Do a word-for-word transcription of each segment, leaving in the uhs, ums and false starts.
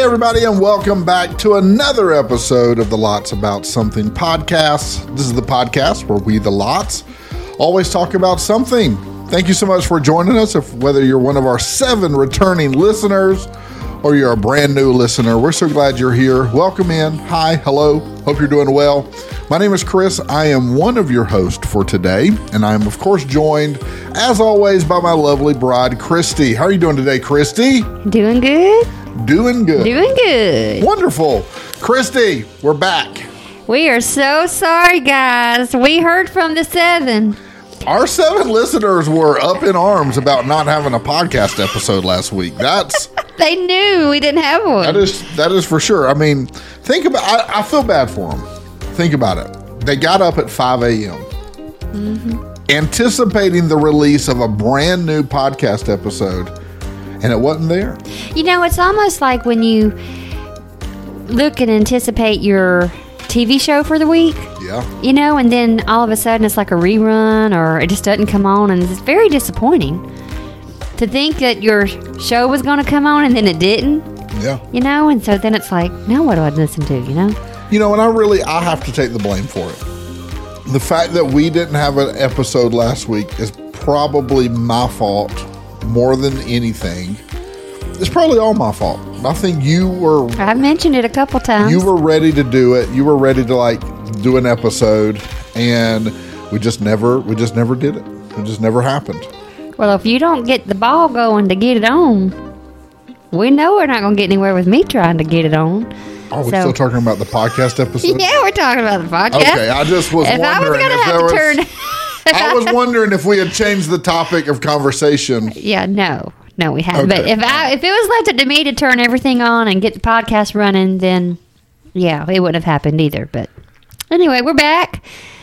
everybody, and welcome back to another episode of the Lots About Something podcast. This is the podcast where we, the Lots, always talk about something. Thank you so much for joining us. If whether you're one of our seven returning listeners or you're a brand new listener, we're so glad you're here. Welcome in. Hi, hello. Hope you're doing well. My name is Chris. I am one of your hosts for today, and I am, of course, joined, as always, by my lovely bride, Christy. How are you doing today, Christy? Doing good. Doing good. Doing good. Wonderful. Christy, we're back. We are so sorry, guys. We heard from the seven. Our seven listeners were up in arms about not having a podcast episode last week. That's They knew we didn't have one. that is that is for sure. I mean, think about. I, I feel bad for them. Think about it. They got up at five a.m. Mm-hmm. anticipating the release of a brand new podcast episode, and it wasn't there. You know, it's almost like when you look and anticipate your T V show for the week. Yeah. You know, and then all of a sudden it's like a rerun or it just doesn't come on, and it's very disappointing to think that your show was going to come on and then it didn't. Yeah. You know, and so then it's like, now what do I listen to, you know? You know, and I really, I have to take the blame for it. The fact that we didn't have an episode last week is probably my fault more than anything. It's probably all my fault. I think you were... I've mentioned it a couple times. You were ready to do it. You were ready to, like, do an episode, and we just never, we just never did it. It just never happened. Well, if you don't get the ball going to get it on, we know we're not going to get anywhere with me trying to get it on. Are we So- still talking about the podcast episode? Yeah, we're talking about the podcast. Okay, I just was if I was wondering going to if have there to was... turn... I was wondering if we had changed the topic of conversation. Yeah, no. No, we haven't. Okay. But if I if it was left up to me to turn everything on and get the podcast running, then, yeah, it wouldn't have happened either. But anyway, we're back.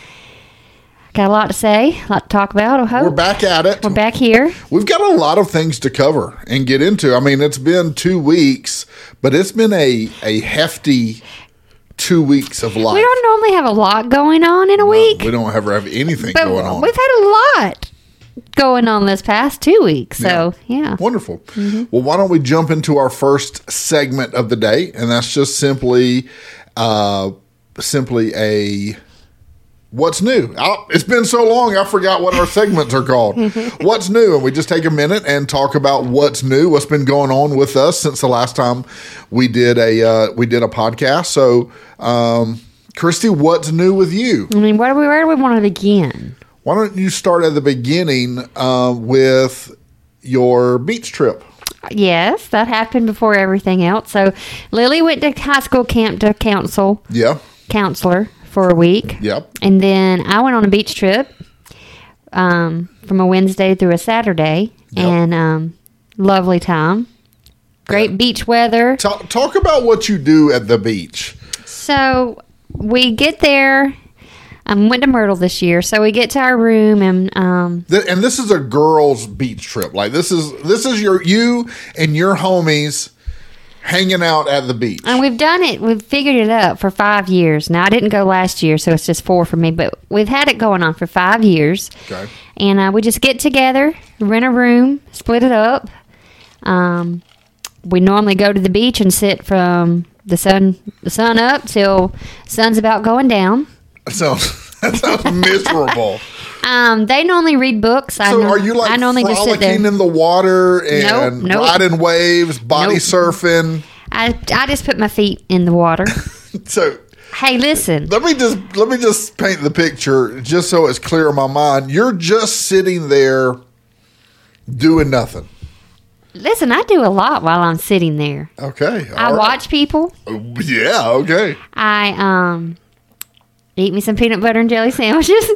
Got a lot to say, a lot to talk about, I hope. We're back at it. We're back here. We've got a lot of things to cover and get into. I mean, it's been two weeks, but it's been a, a hefty two weeks of life. We don't normally have a lot going on in a week. We don't ever have anything But going on. we've had a lot going on this past two weeks. So, yeah. Wonderful. Mm-hmm. Well, why don't we jump into our first segment of the day, and that's just simply, uh, simply a what's new. Oh, it's been so long, I forgot what our segments are called. What's new, and we just take a minute and talk about what's new, what's been going on with us since the last time we did a uh, we did a podcast. So, um, Christy, what's new with you? I mean, where do we, where do we want to begin? Why don't you start at the beginning uh, with your beach trip? Yes, that happened before everything else. So, Lily went to high school camp to counsel, Yeah. counselor for a week. Yep. And then I went on a beach trip um, from a Wednesday through a Saturday. Yep. And um, lovely time. Great Yeah. beach weather. Talk, talk about what you do at the beach. So we get there. I um, went to Myrtle this year, so we get to our room and um, Th- and this is a girls' beach trip. Like this is this is your you and your homies hanging out at the beach. and we've done it. We've figured it out for five years. Now I didn't go last year, so it's just four for me. But we've had it going on for five years. Okay. And uh, we just get together, rent a room, split it up. Um, we normally go to the beach and sit from the sun the sun up till sun's about going down. That sounds that sounds miserable. Um, they normally read books. I So know, are you like I normally just sit there. frolicking in the water and Nope, nope. riding waves, body Nope. surfing? I I just put my feet in the water. So Hey, listen. let me just let me just paint the picture just so it's clear in my mind. You're just sitting there doing nothing. Listen, I do a lot while I'm sitting there. Okay. I all right. watch people. Yeah, okay. I um eat me some peanut butter and jelly sandwiches.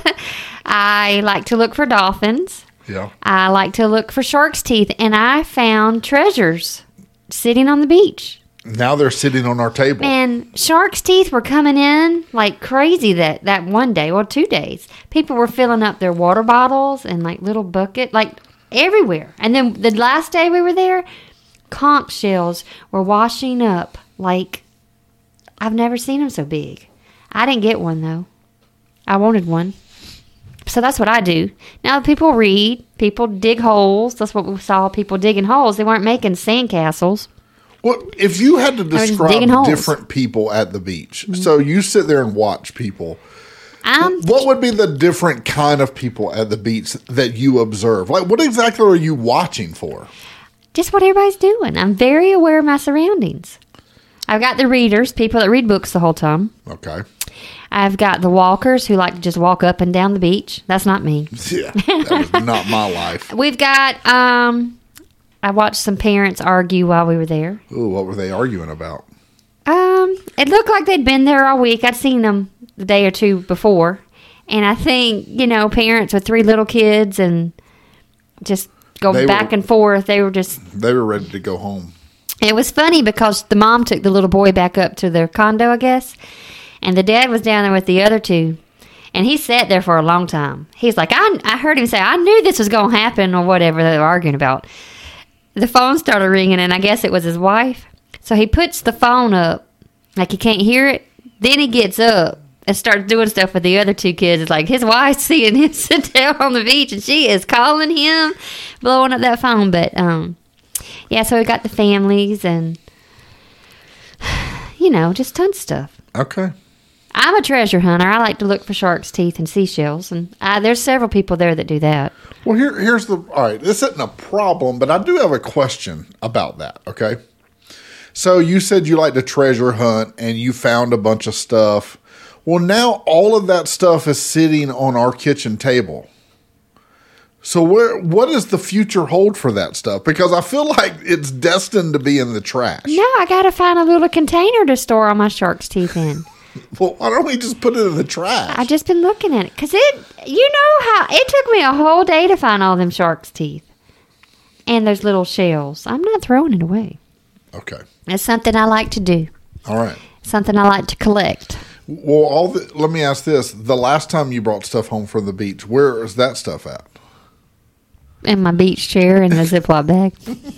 I like to look for dolphins. Yeah. I like to look for shark's teeth, and I found treasures sitting on the beach. Now they're sitting on our table. And shark's teeth were coming in like crazy that, that one day, or two days. People were filling up their water bottles and like little bucket, like everywhere. And then the last day we were there, conch shells were washing up like I've never seen them so big. I didn't get one though. I wanted one. So that's what I do. Now people read, people dig holes. That's what we saw, people digging holes. They weren't making sandcastles. Well, if you had to was just describe digging holes. different people at the beach, so you sit there and watch people. Um, What would be the different kind of people at the beach that you observe? Like, what exactly are you watching for? just what everybody's doing. I'm very aware of my surroundings. I've got the readers, people that read books the whole time. Okay. I've got the walkers who like to just walk up and down the beach. That's not me. Yeah, that was not my life. We've got, um, I watched some parents argue while we were there. Ooh, what were they arguing about? Um, it looked like they'd been there all week. I'd seen them the day or two before. And I think, you know, parents with three little kids and just go They back were- and forth. They were just, They were ready to go home. it was funny because the mom took the little boy back up to their condo, I guess. And the dad was down there with the other two. And he sat there for a long time. He's like, I, I heard him say, I knew this was going to happen or whatever they were arguing about. The phone started ringing, and I guess it was his wife. So he puts the phone up, like he can't hear it. Then he gets up and starts doing stuff with the other two kids. It's like his wife's seeing him sit down on the beach, and she is calling him, blowing up that phone. But, um, yeah, so we got the families and, you know, just tons of stuff. Okay. I'm a treasure hunter. I like to look for sharks' teeth and seashells, and uh, there's several people there that do that. Well, here, here's the. All right, this isn't a problem, but I do have a question about that. Okay. So you said you like to treasure hunt, and you found a bunch of stuff. Well, now all of that stuff is sitting on our kitchen table. So where, what does the future hold for that stuff? Because I feel like it's destined to be in the trash. No, I got to find a little container to store all my shark's teeth in. Well, why don't we just put it in the trash? I just been looking at it because it, you know how it took me a whole day to find all them shark's teeth and those little shells. I'm not throwing it away. Okay. It's something I like to do. All right. Something I like to collect. Well, all the, let me ask this: the last time you brought stuff home from the beach, where is that stuff at? In my beach chair in a Ziploc bag.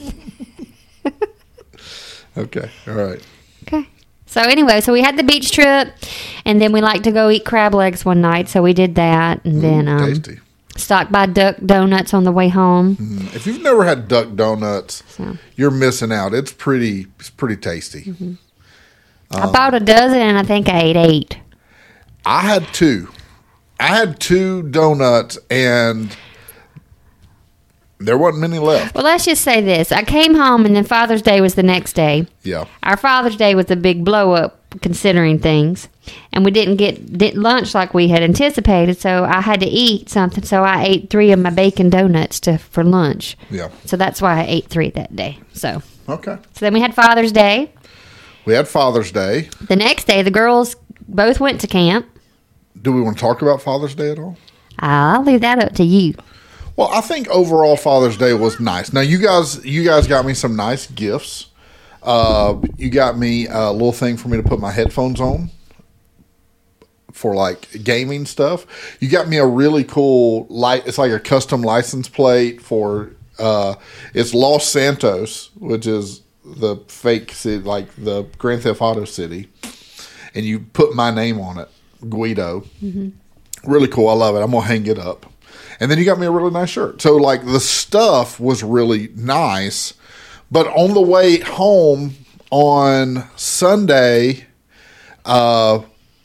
Okay. All right. Okay. So anyway, so we had the beach trip, and then we like to go eat crab legs one night, so we did that, and then um, Tasty. stopped by Duck Donuts on the way home. Mm, If you've never had duck donuts, So you're missing out. It's pretty. It's pretty tasty. Mm-hmm. I bought a dozen, and I think I ate eight. I had two. I had two donuts, and there wasn't many left. Well, let's just say this: I came home, and then Father's Day was the next day. Yeah. Our Father's Day was a big blow up, considering things, and we didn't get did lunch like we had anticipated. So I had to eat something. So I ate three of my bacon donuts to for lunch. Yeah. So that's why I ate three that day. So Okay. so then we had Father's Day. We had Father's Day. The next day, the girls both went to camp. Do we want to talk about Father's Day at all? I'll leave that up to you. Well, I think overall Father's Day was nice. Now, you guys, you guys got me some nice gifts. Uh, you got me a little thing for me to put my headphones on for like gaming stuff. You got me a really cool light. It's like a custom license plate for. Uh, it's Los Santos, which is the fake city, like the Grand Theft Auto city, and you put my name on it, Guido. Mm-hmm. Really cool. I love it. I'm gonna hang it up. And then you got me a really nice shirt. So like the stuff was really nice, but on the way home on Sunday, uh,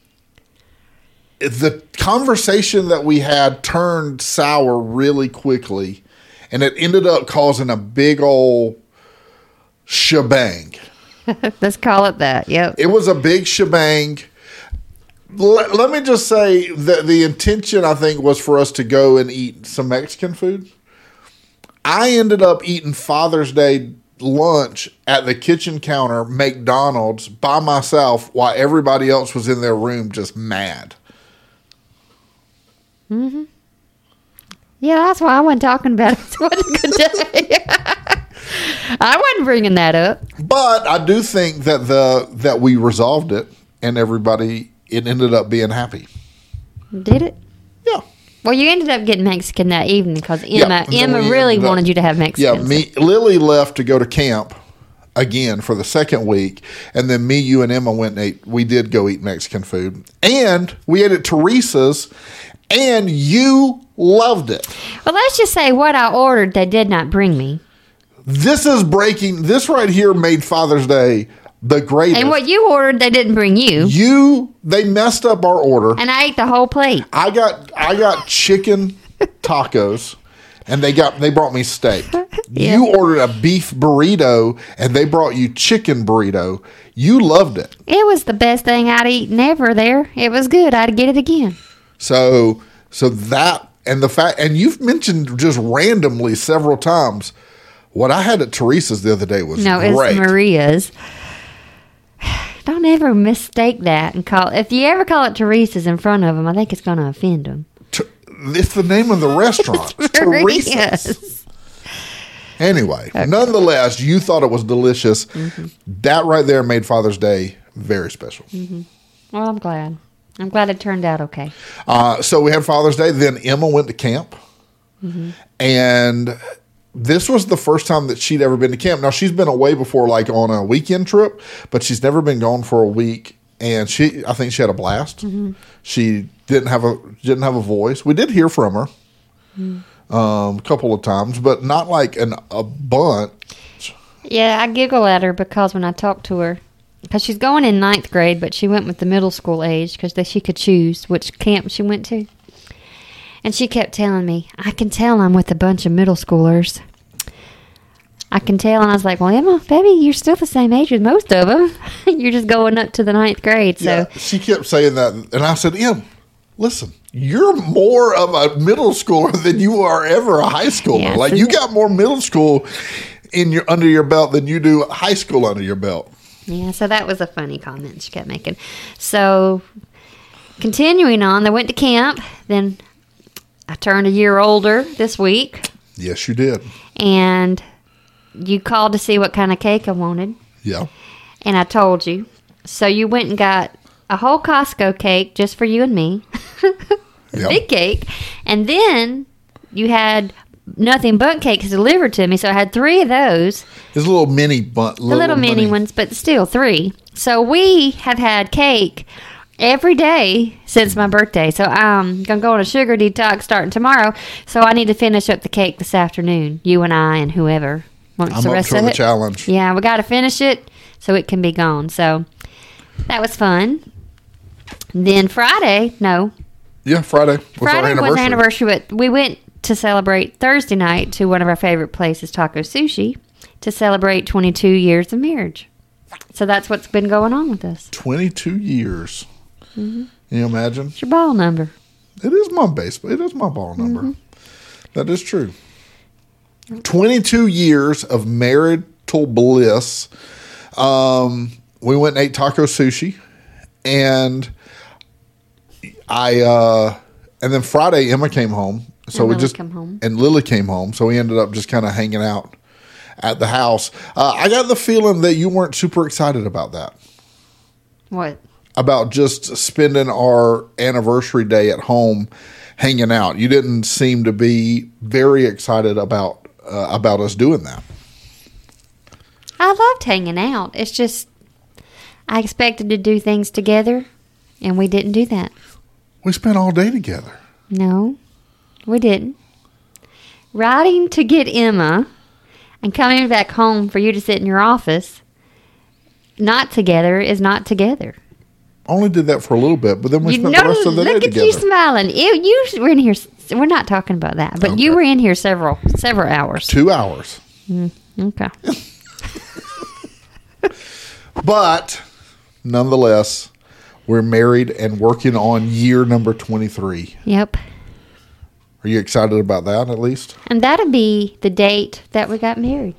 the conversation that we had turned sour really quickly, and it ended up causing a big old shebang. Let's call it that. Yep. It was a big shebang. Let, let me just say that the intention, I think, was for us to go and eat some Mexican food. I ended up eating Father's Day lunch at the kitchen counter, McDonald's, by myself while everybody else was in their room just mad. Mm-hmm. Yeah, that's why I wasn't talking about it. It wasn't a good day. I wasn't bringing that up. But I do think that the that we resolved it and everybody, it ended up being happy. Did it? Yeah. Well, you ended up getting Mexican that evening because Emma Yeah, Emma we really ended up- wanted you to have Mexican. Yeah, me Lily left to go to camp again for the second week, and then me, you, and Emma went and ate. We did go eat Mexican food, and we ate at Teresa's, and you loved it. Well, let's just say what I ordered they did not bring me. This is breaking. This right here made Father's Day the greatest. And what you ordered, they didn't bring you. You, they messed up our order. And I ate the whole plate. I got, I got chicken tacos, and they got, they brought me steak. Yeah. You ordered a beef burrito, and they brought you chicken burrito. You loved it. It was the best thing I'd eaten ever there. It was good. I'd get it again. So, so that and the fact, and you've mentioned just randomly several times. What I had at Teresa's the other day was no, great. it's Maria's. Don't ever mistake that and call. If you ever call it Teresa's in front of them, I think it's going to offend them. T- it's the name of the restaurant, Teresa's. Yes. Anyway, Okay. nonetheless, you thought it was delicious. Mm-hmm. That right there made Father's Day very special. Mm-hmm. Well, I'm glad. I'm glad it turned out okay. Uh, so we had Father's Day. Then Emma went to camp, Mm-hmm. and this was the first time that she'd ever been to camp. Now, she's been away before, like on a weekend trip, but she's never been gone for a week. And she, I think she had a blast. Mm-hmm. She didn't have a didn't have a voice. We did hear from her Mm-hmm. um, a couple of times, but not like an a bunch. Yeah, I giggle at her because when I talk to her, because she's going in ninth grade, but she went with the middle school age because she could choose which camp she went to. And she kept telling me, I can tell I'm with a bunch of middle schoolers. I can tell. And I was like, well, Emma, baby, you're still the same age as most of them. You're just going up to the ninth grade. So Yeah, she kept saying that. And I said, Em, listen, you're more of a middle schooler than you are ever a high schooler. Yeah, like so you that- got more middle school in your under your belt than you do high school under your belt. Yeah, so that was a funny comment she kept making. So, continuing on, they went to camp. Then I turned a year older this week, Yes, you did. and you called to see what kind of cake I wanted, Yeah. and I told you. So you went and got a whole Costco cake just for you and me, a Yeah. big cake, and then you had nothing but cakes delivered to me. So I had three of those. It's a little mini bun. The little mini ones, but still three. So we have had cake every day since my birthday. So I'm going to go on a sugar detox starting tomorrow. So I need to finish up the cake this afternoon. You and I and whoever wants I'm the up rest for of the it. challenge. Yeah, we got to finish it so it can be gone. So that was fun. Then Friday, no, Yeah, Friday was Friday our anniversary. was our anniversary, but we went to celebrate Thursday night to one of our favorite places, Taco Sushi, to celebrate twenty-two years of marriage. So that's what's been going on with us. twenty-two years. Mm-hmm. Can you imagine? It's your ball number. It is my base. It is my ball number. Mm-hmm. That is true. twenty-two years of marital bliss. Um, we went and ate taco sushi, and I uh, and then Friday Emma came home, so And we Lily just come home. and Lily came home, so we ended up just kind of hanging out at the house. Uh, I got the feeling that you weren't super excited about that. What? About just spending our anniversary day at home hanging out. You didn't seem to be very excited about uh, about us doing that. I loved hanging out. It's just I expected to do things together, and we didn't do that. We spent all day together. No, we didn't. Riding to get Emma and coming back home for you to sit in your office, not together, is not together. Only did that for a little bit, but then we You spent know, the rest of the day look at together. you smiling. You, you were in here. We're not talking about that, but you Okay. were in here several several hours. Two hours. Okay. But nonetheless, we're married and working on year number twenty-three. Yep. Are you excited about that at least? And that'll be the date that we got married.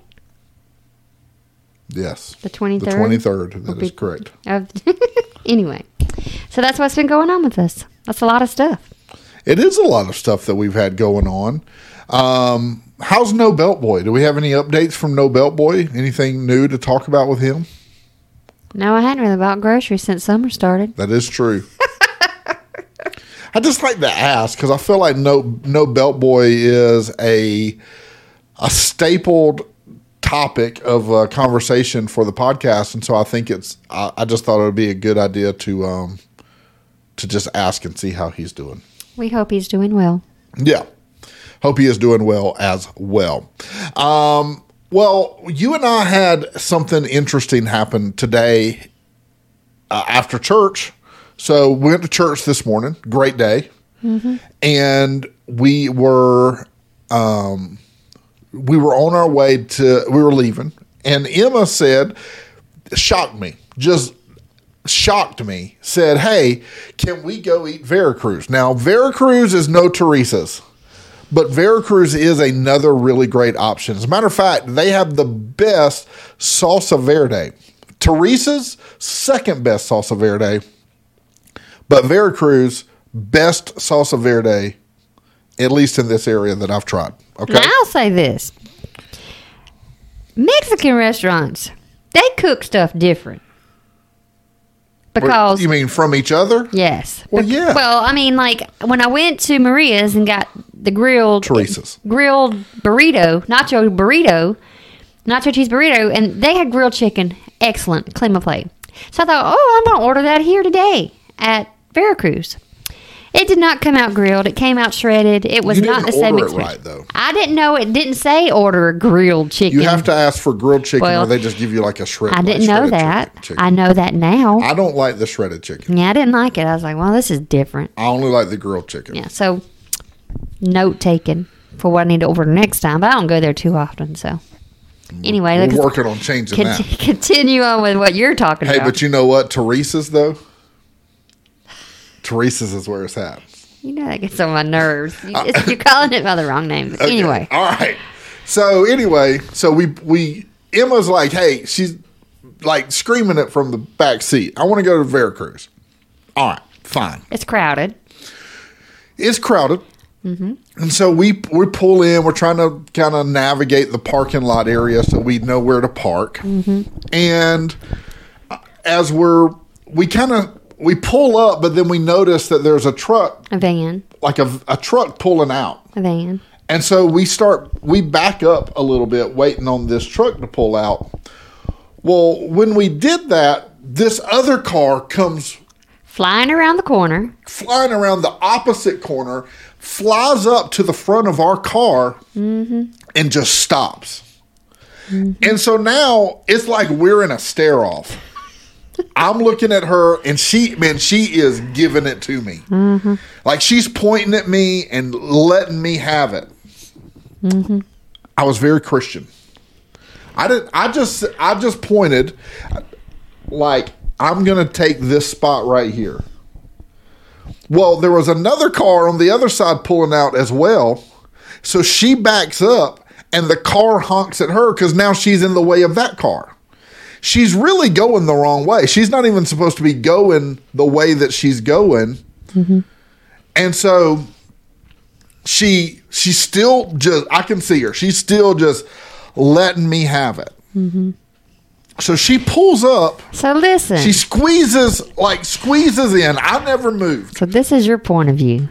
Yes. The twenty-third? The twenty-third. That Will is be- correct. Of anyway, so that's what's been going on with us. That's a lot of stuff. It is a lot of stuff that we've had going on. Um, how's No Belt Boy? Do we have any updates from No Belt Boy? Anything new to talk about with him? No, I hadn't really bought groceries since summer started. That is true. I just like to ask because I feel like No No Belt Boy is a a stapled topic of uh, conversation for the podcast, and so I think it's. I, I just thought it would be a good idea to um, to just ask and see how he's doing. We hope he's doing well. Yeah. Hope he is doing well as well. Um, Well, you and I had something interesting happen today uh, after church. So we went to church this morning. Great day. Mm-hmm. And we were um, we were on our way to, we were leaving. And Emma said, shocked me, just shocked me, said, hey, can we go eat Veracruz? Now, Veracruz is no Teresa's. But Veracruz is another really great option. As a matter of fact, they have the best salsa verde. Teresa's second best salsa verde. But Veracruz, best salsa verde, at least in this area that I've tried. Okay. Now I'll say this. Mexican restaurants, they cook stuff different. Because you mean from each other? Yes. Well, yeah. Well, I mean, like when I went to Maria's and got the grilled Teresa's grilled burrito, nacho burrito, nacho cheese burrito, and they had grilled chicken, excellent, clean my plate. So I thought, oh, I'm gonna order that here today at Veracruz. It did not come out grilled. It came out shredded. It was you not the same order experience. it right, though. I didn't know it didn't say order grilled chicken. You have to ask for grilled chicken, Well, or they just give you like a shred. I didn't like know shredded that. chicken- chicken. I know that now. I don't like the shredded chicken. Yeah, I didn't like it. I was like, well, this is different. I only like the grilled chicken. Yeah, so note taken for what I need to order next time. But I don't go there too often, so. Anyway, We're let's working on changing cont- that. continue on with what you're talking Hey, about. but you know what? Teresa's, though? Teresa's is where it's at. You know that gets on my nerves. You, it's- you're calling it by the wrong name. But Okay. Anyway. All right. So, anyway, so we, we, Emma's like, hey, she's like screaming it from the back seat. I want to go to Veracruz. All right, fine. It's crowded. It's crowded. Mm-hmm. And so we we pull in. We're trying to kind of navigate the parking lot area so we know where to park. Mm-hmm. And as we're, we kind of, we pull up, but then we notice that there's a truck, A van. like a, a truck pulling out. A van. And so we start, we back up a little bit waiting on this truck to pull out. Well, when we did that, this other car comes Flying around the corner. flying around the opposite corner, flies up to the front of our car, Mm-hmm. and just stops. Mm-hmm. And so now it's like we're in a stare off. I'm looking at her, and she, man, she is giving it to me. Mm-hmm. Like she's pointing at me and letting me have it. Mm-hmm. I was very Christian. I didn't. I just. I just pointed, like I'm going to take this spot right here. Well, there was another car on the other side pulling out as well, so she backs up, and the car honks at her because now she's in the way of that car. She's really going the wrong way. She's not even supposed to be going the way that she's going. Mm-hmm. And so she she's still just, I can see her. She's still just letting me have it. Mm-hmm. So she pulls up. So listen. She squeezes, like squeezes in. I never moved. So this is your point of view.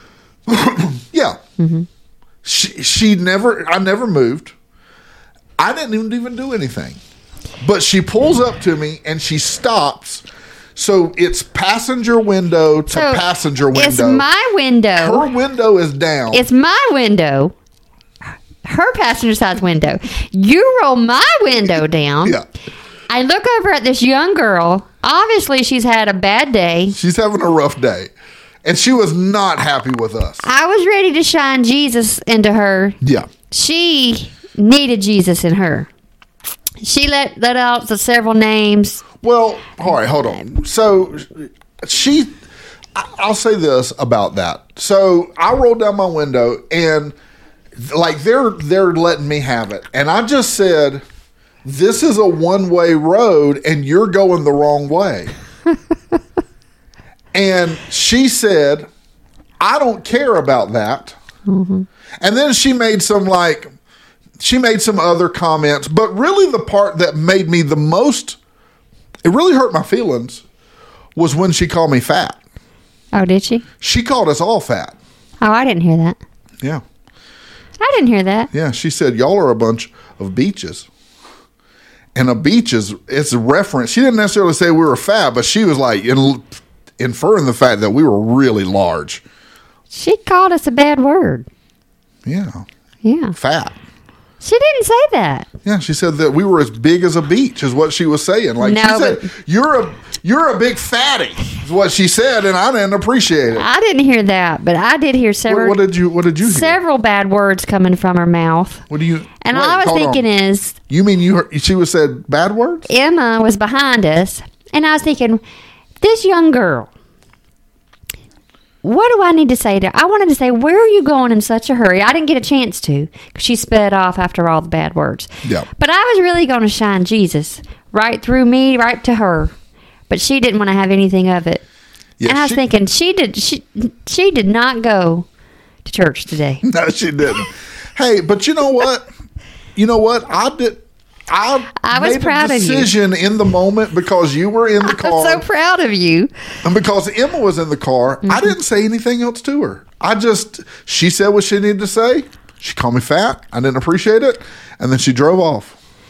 Yeah. Mm-hmm. She, she never, I never moved. I didn't even, even do anything. But she pulls up to me and she stops. So it's passenger window to So passenger window. It's my window. Her window is down. It's my window. Her passenger side's window. You roll my window down. Yeah. I look over at this young girl. Obviously, she's had a bad day. She's having a rough day. And she was not happy with us. I was ready to shine Jesus into her. Yeah. She needed Jesus in her. She let, let out the several names. Well, all right, hold on. So she, I- I'll say this about that. So I rolled down my window and like they're they're letting me have it, and I just said, "This is a one way road, and you're going the wrong way." And she said, "I don't care about that." Mm-hmm. And then she made some like. She made some other comments, but really the part that made me the most, it really hurt my feelings, was when she called me fat. Oh, did she? She called us all fat. Oh, I didn't hear that. Yeah. I didn't hear that. Yeah. She said, y'all are a bunch of beaches. And a beach is, it's a reference. She didn't necessarily say we were fat, but she was like in, inferring the fact that we were really large. She called us a bad word. Yeah. Yeah. Fat. She didn't say that. Yeah, she said that we were as big as a beach, is what she was saying. Like No, she said, but- you're a you're a big fatty, is what she said, and I didn't appreciate it. I didn't hear that, but I did hear What, several what did you What did you hear? several bad words coming from her mouth. What do you? And wait, all I was hold thinking on. is, you mean you heard, she was said bad words? Emma was behind us, and I was thinking, this young girl, what do I need to say to her? I wanted to say, where are you going in such a hurry? I didn't get a chance to, because she sped off after all the bad words. Yeah. But I was really going to shine Jesus right through me, right to her. But she didn't want to have anything of it. Yeah, and I was she- thinking, she did she she did not go to church today. No, she didn't. Hey, but you know what? You know what? I did. I, I was made proud a of you. decision in the moment because you were in the I'm car. so proud of you. And because Emma was in the car, Mm-hmm. I didn't say anything else to her. I just, she said what she needed to say. She called me fat. I didn't appreciate it. And then she drove off.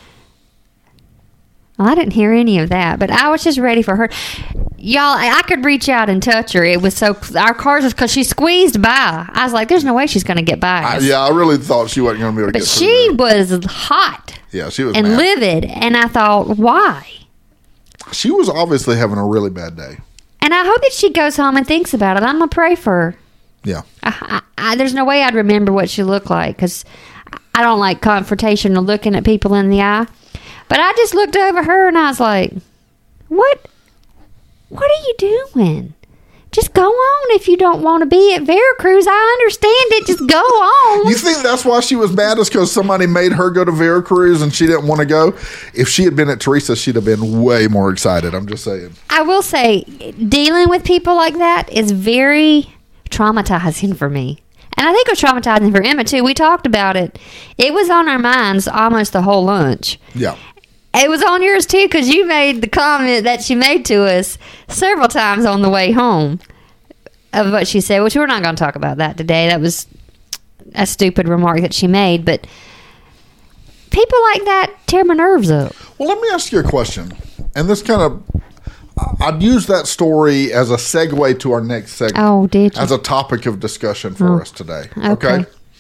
Well, I didn't hear any of that, but I was just ready for her. Y'all, I I could reach out and touch her. It was so, our cars was, because she squeezed by. I was like, there's no way she's going to get by I, us. yeah, I really thought she wasn't going to be able to But get she through was hot there. Yeah, she was and mad. livid, and I thought, why? She was obviously having a really bad day. And I hope that she goes home and thinks about it. I'm going to pray for her. Yeah. I, I, I, there's no way I'd remember what she looked like, because I don't like confrontation or looking at people in the eye. But I just looked over her and I was like, what? What are you doing? Just go on if you don't want to be at Veracruz. I understand it. Just go on. You think that's why she was mad, is because somebody made her go to Veracruz and she didn't want to go? If she had been at Teresa, she'd have been way more excited. I'm just saying. I will say, dealing with people like that is very traumatizing for me. And I think it was traumatizing for Emma, too. We talked about it. It was on our minds almost the whole lunch. Yeah. It was on yours, too, because you made the comment that she made to us several times on the way home of what she said, which we're not going to talk about that today. That was a stupid remark that she made. But people like that tear my nerves up. Well, let me ask you a question. And this kind of, I'd use that story as a segue to our next segment. Oh, did you? As a topic of discussion for Oh. us today. Okay. Okay.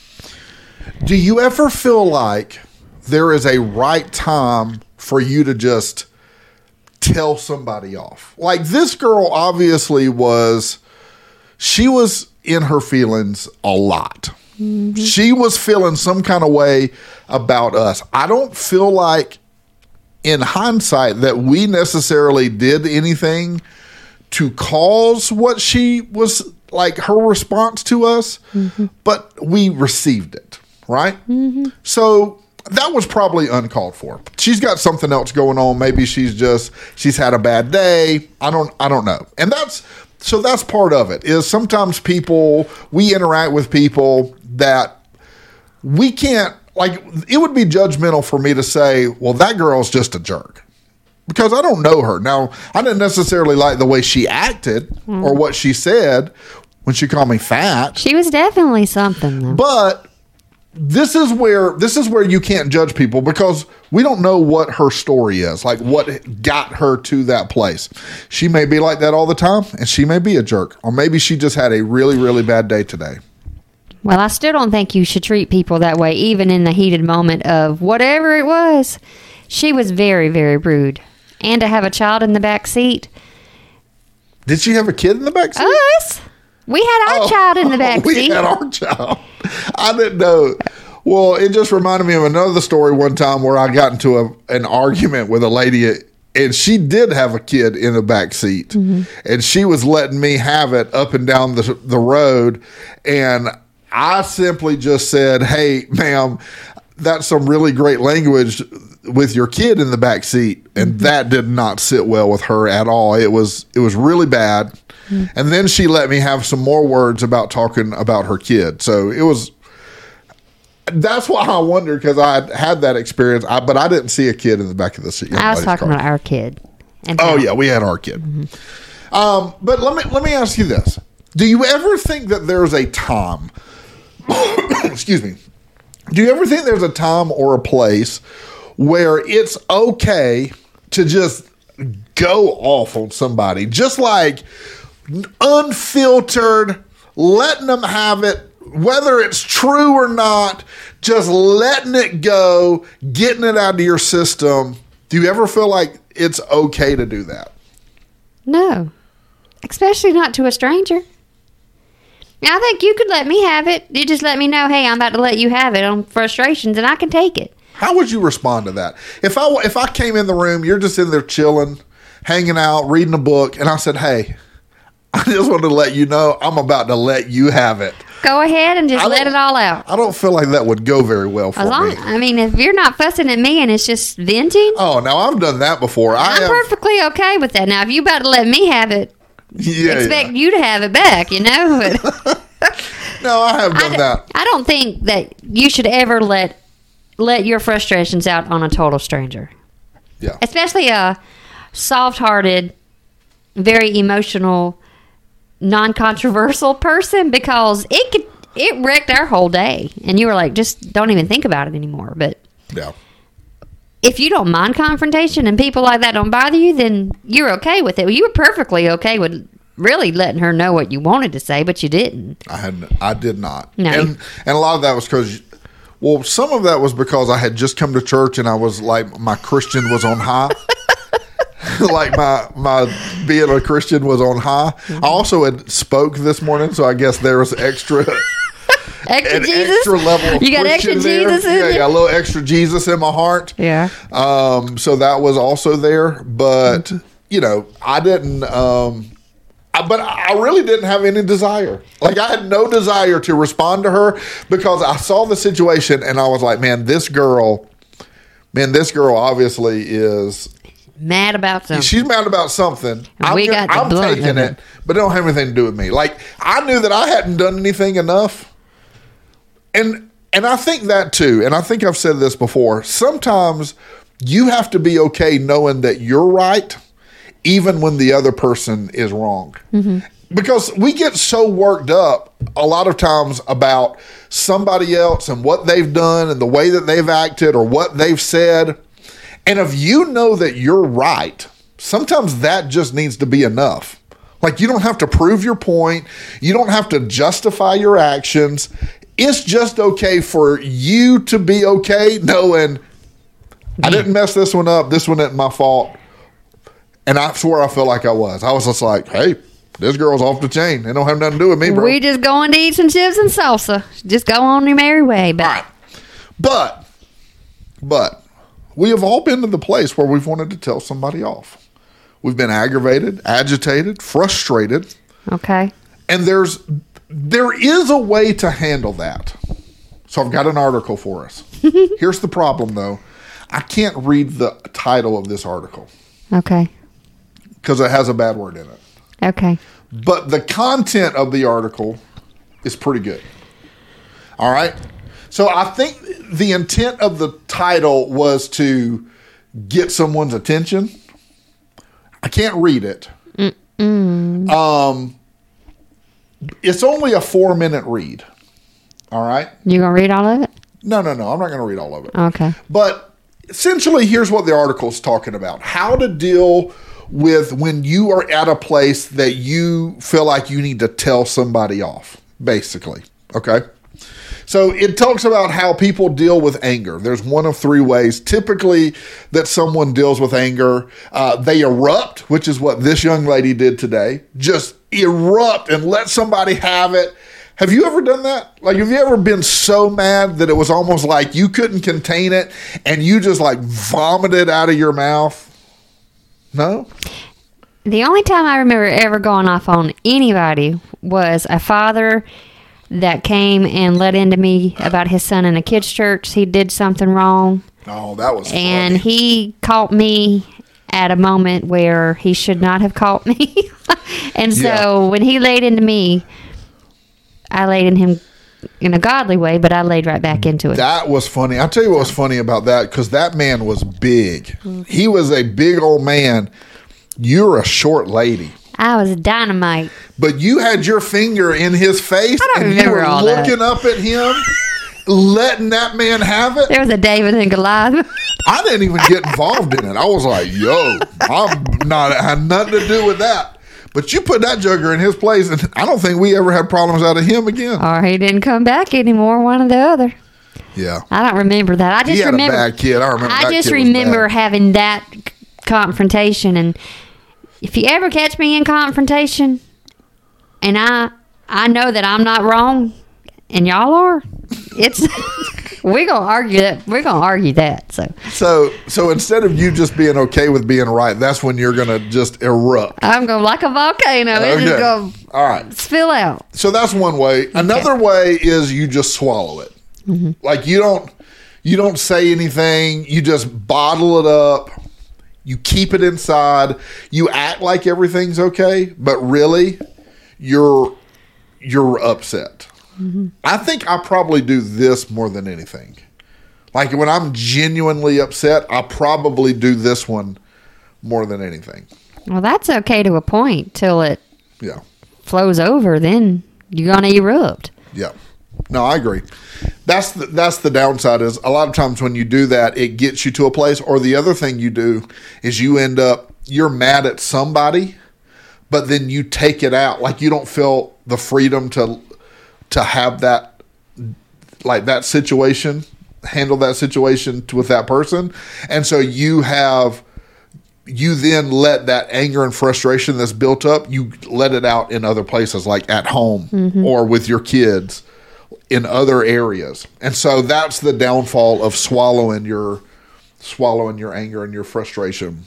Do you ever feel like there is a right time for you to just tell somebody off? Like, this girl obviously was, she was in her feelings a lot. Mm-hmm. She was feeling some kind of way about us. I don't feel like, in hindsight, that we necessarily did anything to cause what she was, like, her response to us, mm-hmm. but we received it, right? Mm-hmm. So that was probably uncalled for. She's got something else going on. Maybe she's just, she's had a bad day. I don't, I don't know. And that's, so that's part of it, is sometimes people, we interact with people that we can't, like, it would be judgmental for me to say, well, that girl's just a jerk, because I don't know her. Now, I didn't necessarily like the way she acted mm. or what she said when she called me fat. She was definitely something, though. But this is where this is where you can't judge people, because we don't know what her story is, like what got her to that place. She may be like that all the time, and she may be a jerk, or maybe she just had a really, really bad day today. Well, I still don't think you should treat people that way, even in the heated moment of whatever it was. She was very, very rude. And to have a child in the back seat. Did she have a kid in the back seat? Us. We had our Oh, child in the back we seat. had our child. I didn't know. Well, it just reminded me of another story one time where I got into a, an argument with a lady, and she did have a kid in the back seat, mm-hmm. and she was letting me have it up and down the the road, and I simply just said, "Hey, ma'am, that's some really great language with your kid in the back seat," and mm-hmm. that did not sit well with her at all. It was it was really bad. Mm-hmm. And then she let me have some more words about talking about her kid. So it was. That's why I wondered, because I had that experience, I, but I didn't see a kid in the back of the seat. I was talking car. about our kid. And oh yeah, we had our kid. Mm-hmm. Um, but let me let me ask you this: do you ever think that there's a time? excuse me. Do you ever think there's a time or a place where it's okay to just go off on somebody, just like unfiltered, letting them have it whether it's true or not, just letting it go, getting it out of your system. Do you ever feel like it's okay to do that? No. Especially not to a stranger. I think you could let me have it. You just let me know, hey, I'm about to let you have it on frustrations, and I can take it. How would you respond to that? If I, if I came in the room, you're just in there chilling, hanging out, reading a book, and I said, hey, I just wanted to let you know I'm about to let you have it. Go ahead and just let it all out. I don't feel like that would go very well for as long, me. I mean, if you're not fussing at me and it's just venting. Oh, now I've done that before. I I'm have, perfectly okay with that. Now, if you about to let me have it, yeah, expect yeah. you to have it back, you know? No, I have done I, that. I don't think that you should ever let let your frustrations out on a total stranger. Yeah. Especially a soft-hearted, very emotional, non-controversial person, because it could it wrecked our whole day, and you were like, just don't even think about it anymore. But Yeah. if you don't mind confrontation and people like that don't bother you, then you're okay with it. Well, you were perfectly okay with really letting her know what you wanted to say, but you didn't. I had I did not. No. And and a lot of that was because, well, some of that was because I had just come to church and I was like, my Christian was on high. Like my my being a Christian was on high. Mm-hmm. I also had spoke this morning, so I guess there was extra Extra an Jesus? extra level of You got Christian extra there. Jesus in Yeah, you? got a little extra Jesus in my heart. Yeah. Um, so that was also there, but Mm-hmm. you know, I didn't. Um, I, but I really didn't have any desire. Like I had no desire to respond to her because I saw the situation and I was like, man, this girl, man, this girl obviously is Mad about something. she's mad about something. I'm, we gonna- got the I'm blunt taking of it, it. but it don't have anything to do with me. Like I knew that I hadn't done anything enough. And and I think that too, and I think I've said this before, sometimes you have to be okay knowing that you're right, even when the other person is wrong. Mm-hmm. Because we get so worked up a lot of times about somebody else and what they've done and the way that they've acted or what they've said. And if you know that you're right, sometimes that just needs to be enough. Like you don't have to prove your point. You don't have to justify your actions. It's just okay for you to be okay knowing I didn't mess this one up. This one isn't my fault. And I swear I felt like I was. I was just like, hey, this girl's off the chain. It don't have nothing to do with me, bro. We just going to eat some chips and salsa. Just go on your merry way. But All right. But, but we have all been to the place where we've wanted to tell somebody off. We've been aggravated, agitated, frustrated. okay. And there's there is a way to handle that. So I've got an article for us. Here's the problem, though. I can't read the title of this article Okay. because it has a bad word in it. Okay. But the content of the article is pretty good. All right? So I think the intent of the title was to get someone's attention. I can't read it. Mm-mm. Um, it's only a four-minute read. All right? You going to read all of it? No, no, no. I'm not going to read all of it. Okay. But essentially, here's what the article is talking about. How to deal with when you are at a place that you feel like you need to tell somebody off, basically. Okay? So it talks about how people deal with anger. There's one of three ways typically that someone deals with anger. Uh, they erupt, which is what this young lady did today. Just erupt and let somebody have it. Have you ever done that? Like, have you ever been so mad that it was almost like you couldn't contain it and you just like vomited out of your mouth? No? The only time I remember ever going off on anybody was a father that came and let into me about his son in a kid's church. He did something wrong. Oh, that was funny. And he caught me at a moment where he should not have caught me. And so Yeah. when he laid into me, I laid in him in a godly way, but I laid right back into it. That was funny. I'll tell you what was funny about that, because that man was big. He was a big old man. You're a short lady. I was dynamite. But you had your finger in his face I don't and you remember were all that. looking up at him, letting that man have it. There was a David and Goliath. I didn't even get involved in it. I was like, yo, I'm not, I had nothing to do with that. But you put that joker in his place, and I don't think we ever had problems out of him again. Or he didn't come back anymore, one or the other. Yeah. I don't remember that. I just he had remember, a bad kid. I remember I that just kid was remember bad. having that c- confrontation. And if you ever catch me in confrontation, and I I know that I'm not wrong, and y'all are, it's we're gonna argue that. We're gonna argue that. So So, so instead of you just being okay with being right, that's when you're going to just erupt. I'm going like a volcano. It's just Okay. going All right. to spill out. So that's one way. Another way is you just swallow it. Mm-hmm. Like you don't you don't say anything. You just bottle it up. You keep it inside. You act like everything's okay, but really you're you're upset. Mm-hmm. I think I probably do this more than anything. Like when I'm genuinely upset, I probably do this one more than anything. Well, that's okay to a point till it Yeah. flows over. Then you're going to erupt. Yeah. No, I agree. That's the, that's the downside is a lot of times when you do that, it gets you to a place. Or the other thing you do is you end up, you're mad at somebody, but then you take it out. Like you don't feel the freedom to to have that, like that situation, handle that situation with that person. And so you have, you then let that anger and frustration that's built up, you let it out in other places, like at home mm-hmm. or with your kids in other areas. And so that's the downfall of swallowing your swallowing your anger and your frustration.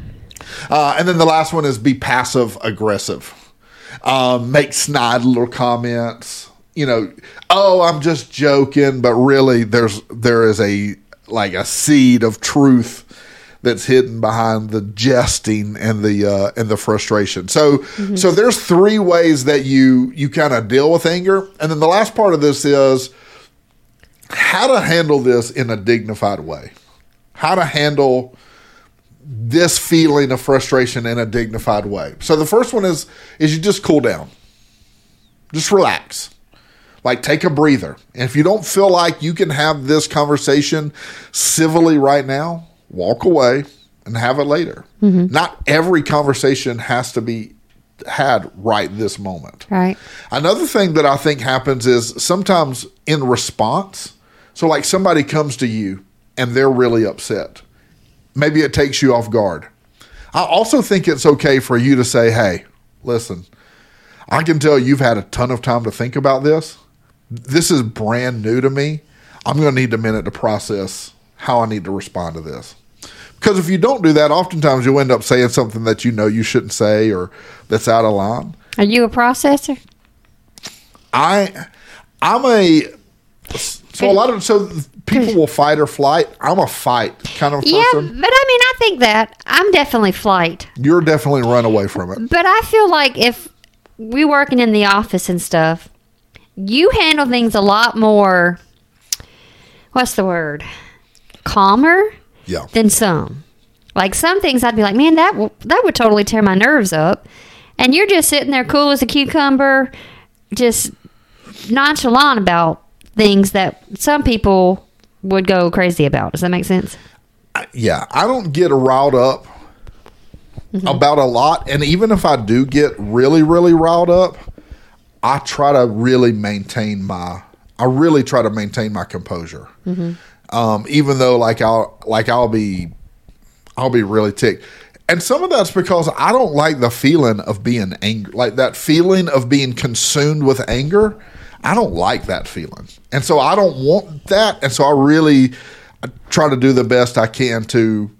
Uh, and then the last one is be passive aggressive. Um, make snide little comments. You know, oh, I'm just joking, but really there's there is a like a seed of truth that's hidden behind the jesting and the uh, and the frustration. So mm-hmm. so there's three ways that you you kind of deal with anger. And then the last part of this is how to handle this in a dignified way. How to handle this feeling of frustration in a dignified way. So the first one is is you just cool down. Just relax. Like take a breather. And if you don't feel like you can have this conversation civilly right now, walk away and have it later. Mm-hmm. Not every conversation has to be had right this moment. Right. Another thing that I think happens is sometimes in response, so like somebody comes to you and they're really upset. Maybe it takes you off guard. I also think it's okay for you to say, hey, listen, I can tell you've had a ton of time to think about this. This is brand new to me. I'm going to need a minute to process how I need to respond to this. Because if you don't do that, oftentimes you'll end up saying something that you know you shouldn't say or that's out of line. Are you a processor? I, I'm a, so a lot of, so people will fight or flight. I'm a fight kind of person. Yeah, but I mean, I think that I'm definitely flight. You're definitely run away from it. But I feel like if we working in the office and stuff, you handle things a lot more, what's the word? Calmer Yeah. than some. Like some things I'd be like, man, that w- that would totally tear my nerves up. And you're just sitting there cool as a cucumber, just nonchalant about things that some people would go crazy about. Does that make sense? Yeah. I don't get riled up mm-hmm. about a lot. And even if I do get really, really riled up, I try to really maintain my, I really try to maintain my composure. Mm-hmm. Um, even though like I'll, like I'll be, I'll be really ticked. And some of that's because I don't like the feeling of being angry, like that feeling of being consumed with anger. I don't like that feeling. And so I don't want that. And so I really I try to do the best I can to,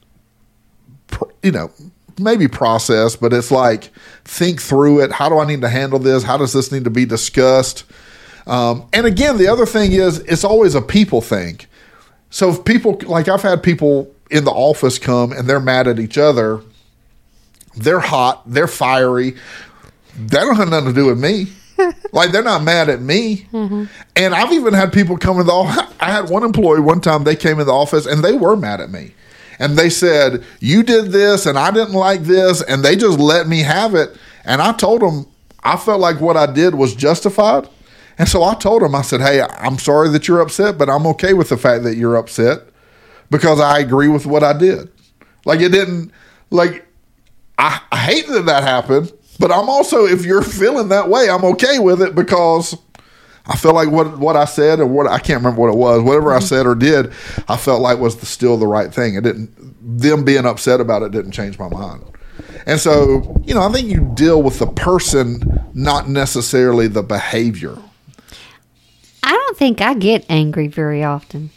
you know, maybe process, but it's like think through it. How do I need to handle this? How does this need to be discussed? Um, and again, the other thing is it's always a people thing. So if people, like I've had people in the office come and they're mad at each other, they're hot, they're fiery. That don't have nothing to do with me. Like they're not mad at me. Mm-hmm. And I've even had people come in the office. I had one employee one time, they came in the office and they were mad at me. And they said, you did this and I didn't like this. And they just let me have it. And I told them, I felt like what I did was justified. And so I told them, I said, hey, I'm sorry that you're upset, but I'm okay with the fact that you're upset because I agree with what I did. Like it didn't, like, I, I hate that that happened, But I'm also, if you're feeling that way, I'm okay with it because I feel like what what I said or what I can't remember what it was, whatever mm-hmm. I said or did, I felt like was the, still the right thing. It didn't. Them being upset about it didn't change my mind. And so, you know, I think you deal with the person, not necessarily the behavior. I don't think I get angry very often.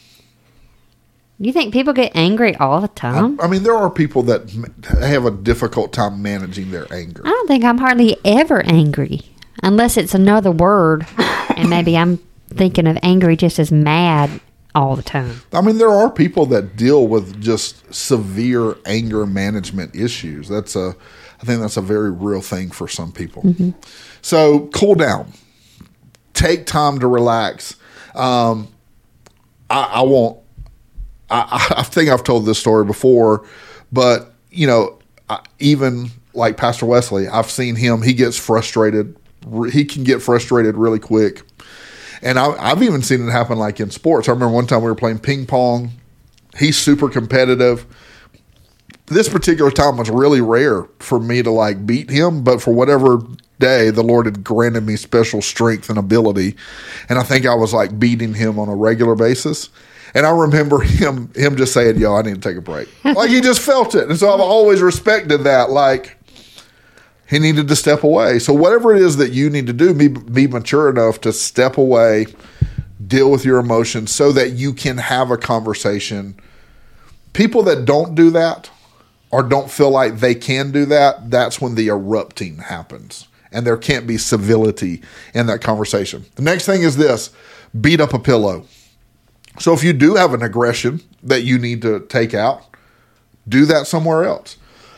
You think people get angry all the time? I, I mean, there are people that have a difficult time managing their anger. I don't think I'm hardly ever angry, unless it's another word, and maybe I'm thinking of angry just as mad all the time. I mean, there are people that deal with just severe anger management issues. That's a, I think that's a very real thing for some people. Mm-hmm. So cool down, take time to relax. Um, I, I won't. I, I think I've told this story before, but you know, I, even like Pastor Wesley, I've seen him. He gets frustrated. He can get frustrated really quick. And I, I've even seen it happen like in sports. I remember one time we were playing ping pong. He's super competitive. This particular time was really rare for me to like beat him, but for whatever day, the Lord had granted me special strength and ability. And I think I was like beating him on a regular basis. And I remember him him just saying, yo, I need to take a break. Like he just felt it. And so I've always respected that. Like he needed to step away. So whatever it is that you need to do, be, be mature enough to step away, deal with your emotions so that you can have a conversation. People that don't do that or don't feel like they can do that, that's when the erupting happens. And there can't be civility in that conversation. The next thing is this, beat up a pillow. So if you do have an aggression that you need to take out, do that somewhere else.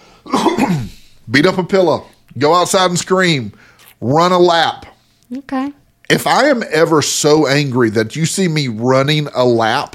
Beat up a pillow. Go outside and scream. Run a lap. Okay. If I am ever so angry that you see me running a lap,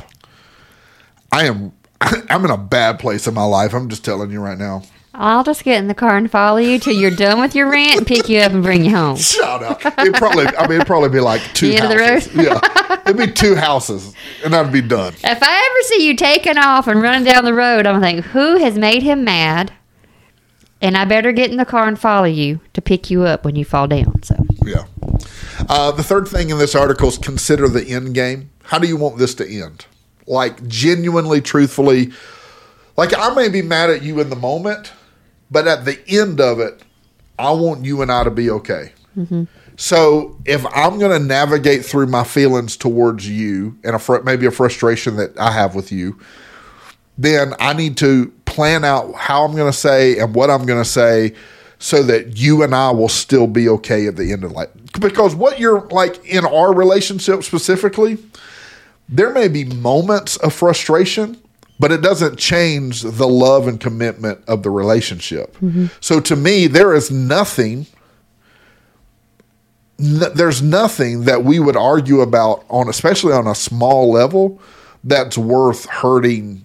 I am I'm in a bad place in my life. I'm just telling you right now. I'll just get in the car and follow you till you're done with your rant, pick you up and bring you home. Shut up. It'd probably, I mean, it'd probably be like two the end houses. Of the road? Yeah. It'd be two houses and I'd be done. If I ever see you taking off and running down the road, I'm thinking, who has made him mad? And I better get in the car and follow you to pick you up when you fall down. So yeah. Uh, the third thing in this article is consider the end game. How do you want this to end? Like genuinely, truthfully, like I may be mad at you in the moment, but at the end of it, I want you and I to be okay. Mm-hmm. So if I'm going to navigate through my feelings towards you and a fr- maybe a frustration that I have with you, then I need to plan out how I'm going to say and what I'm going to say so that you and I will still be okay at the end of life. Because what you're like in our relationship specifically, there may be moments of frustration, but it doesn't change the love and commitment of the relationship. Mm-hmm. So to me, there is nothing, n- there's nothing that we would argue about on, especially on a small level, that's worth hurting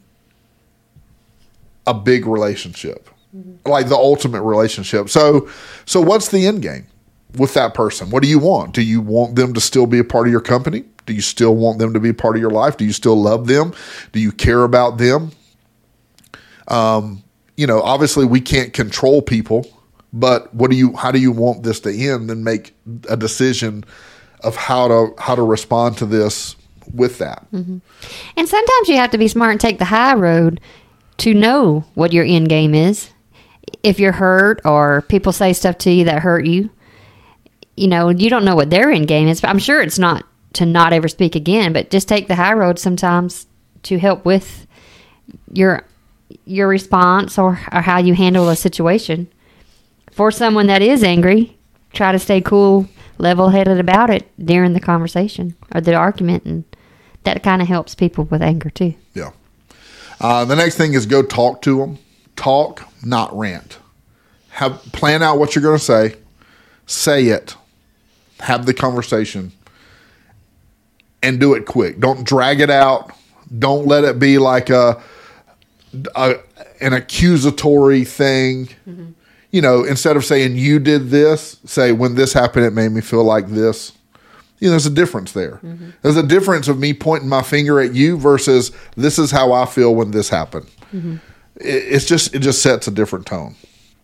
a big relationship, mm-hmm. like the ultimate relationship. So, so what's the end game with that person? What do you want? Do you want them to still be a part of your company? Do you still want them to be part of your life? Do you still love them? Do you care about them? Um, you know, obviously we can't control people, but what do you, how do you want this to end and make a decision of how to, how to respond to this with that? Mm-hmm. And sometimes you have to be smart and take the high road to know what your end game is. If you're hurt or people say stuff to you that hurt you, you know, you don't know what their end game is. But I'm sure it's not to not ever speak again, but just take the high road sometimes to help with your your response or, or how you handle a situation. For someone that is angry, try to stay cool, level-headed about it during the conversation or the argument, and that kind of helps people with anger too. Yeah. Uh, the next thing is go talk to them. Talk, not rant. Have plan out what you're going to say. Say it. Have the conversation. And do it quick. Don't drag it out. Don't let it be like a, a an accusatory thing. Mm-hmm. You know, instead of saying you did this, say when this happened, it made me feel like this. You know, there's a difference there. Mm-hmm. There's a difference of me pointing my finger at you versus this is how I feel when this happened. Mm-hmm. It, it's just it just sets a different tone.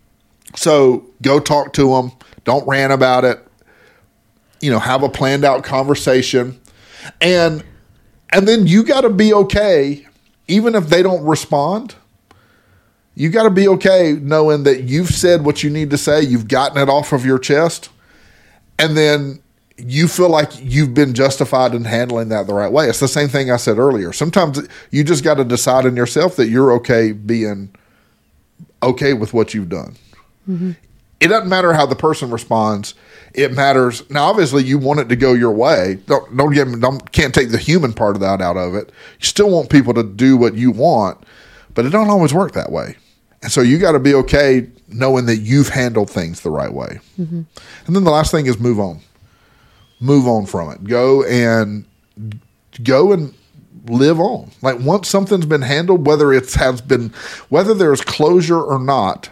So go talk to them. Don't rant about it. You know, have a planned out conversation. And and then you got to be okay, even if they don't respond. You got to be okay knowing that you've said what you need to say. You've gotten it off of your chest. And then you feel like you've been justified in handling that the right way. It's the same thing I said earlier. Sometimes you just got to decide in yourself that you're okay being okay with what you've done. Mm-hmm. It doesn't matter how the person responds. It matters. Now, obviously, you want it to go your way. Don't don't get me. Don't can't take the human part of that out of it. You still want people to do what you want, but it don't always work that way. And so you got to be okay knowing that you've handled things the right way. Mm-hmm. And then the last thing is move on. Move on from it. Go and go and live on. Like once something's been handled, whether it has been, whether there's closure or not,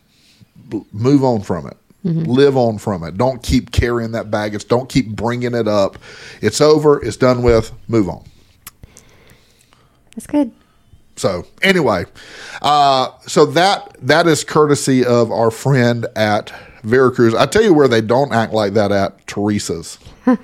move on from it. Mm-hmm. Live on from it. Don't keep carrying that baggage. Don't keep bringing it up. It's over. It's done with. Move on. That's good. So anyway, uh, so that that is courtesy of our friend at Veracruz. I tell you where they don't act like that at Teresa's.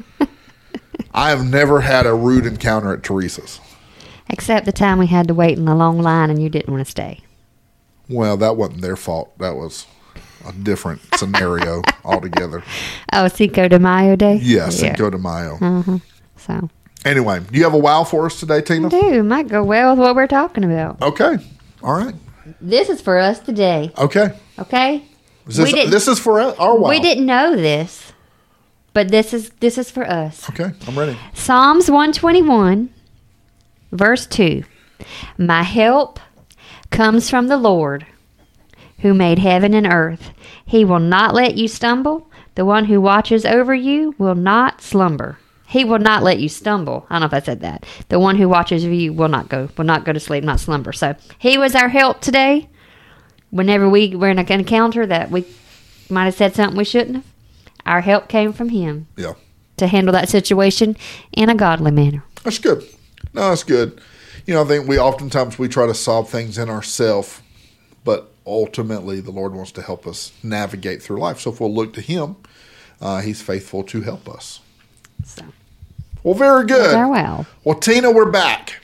I have never had a rude encounter at Teresa's. Except the time we had to wait in a long line and you didn't want to stay. Well, that wasn't their fault. That was a different scenario altogether. Oh, Cinco de Mayo Day? Yeah, Cinco yeah. de Mayo. Uh-huh. So... Anyway, do you have a wow for us today, Tina? I do. Might go well with what we're talking about. Okay. All right. This is for us today. Okay. Okay? Is this, we this is for our wow. We didn't know this, but this is this is for us. Okay. I'm ready. Psalms one twenty-one, verse two. My help comes from the Lord, who made heaven and earth. He will not let you stumble. The one who watches over you will not slumber. He will not let you stumble. I don't know if I said that. The one who watches over you will not go, will not go to sleep, not slumber. So he was our help today. Whenever we were in an encounter that we might have said something we shouldn't have, our help came from him. Yeah. To handle that situation in a godly manner. That's good. No, that's good. You know, I think we oftentimes we try to solve things in ourselves, but ultimately the Lord wants to help us navigate through life. So if we'll look to him, uh, he's faithful to help us. So. Well, very good. Very well. Well, Tina, we're back.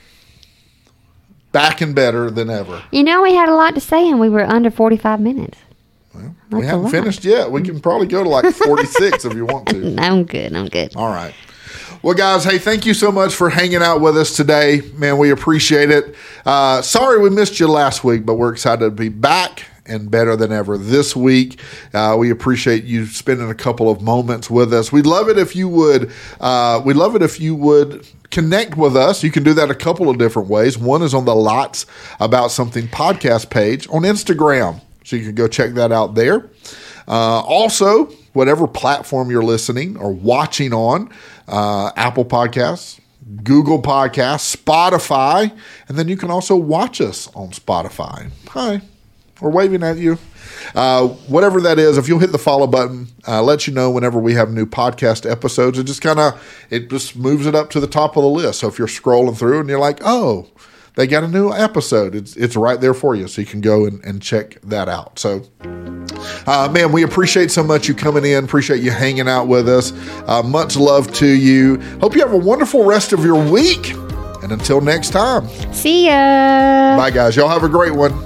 Back and better than ever. You know, we had a lot to say, and we were under forty-five minutes. Well, we haven't finished yet. We can probably go to like forty-six if you want to. I'm good. I'm good. All right. Well, guys, hey, thank you so much for hanging out with us today. Man, we appreciate it. Uh, sorry we missed you last week, but we're excited to be back and better than ever this week. Uh, we appreciate you spending a couple of moments with us. We'd love it if you would, uh, we'd love it if you would connect with us. You can do that a couple of different ways. One is on the Lots About Something podcast page on Instagram. So you can go check that out there. Uh, also, whatever platform you're listening or watching on, uh, Apple Podcasts, Google Podcasts, Spotify, and then you can also watch us on Spotify. Hi. We're waving at you. Uh, whatever that is, if you'll hit the follow button, uh, let you know whenever we have new podcast episodes. It just kind of, it just moves it up to the top of the list. So if you're scrolling through and you're like, oh, they got a new episode, it's it's right there for you. So you can go and, and check that out. So, uh, man, we appreciate so much you coming in. Appreciate you hanging out with us. Uh, much love to you. Hope you have a wonderful rest of your week. And until next time. See ya. Bye, guys. Y'all have a great one.